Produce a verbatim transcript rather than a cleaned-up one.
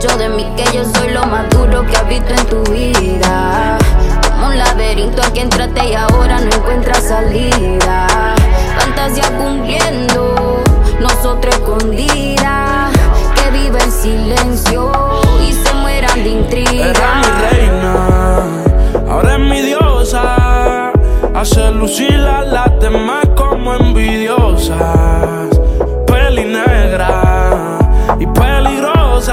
dicho de mí que yo soy lo más duro que has visto en tu vida. Como un laberinto aquí entraste y ahora no encuentras salida. Fantasía cumpliendo, nosotros escondidas. Que vive el silencio y se mueran de intriga. Era mi reina, ahora es mi diosa. Hace lucir a las demás como envidiosas. Peli negra,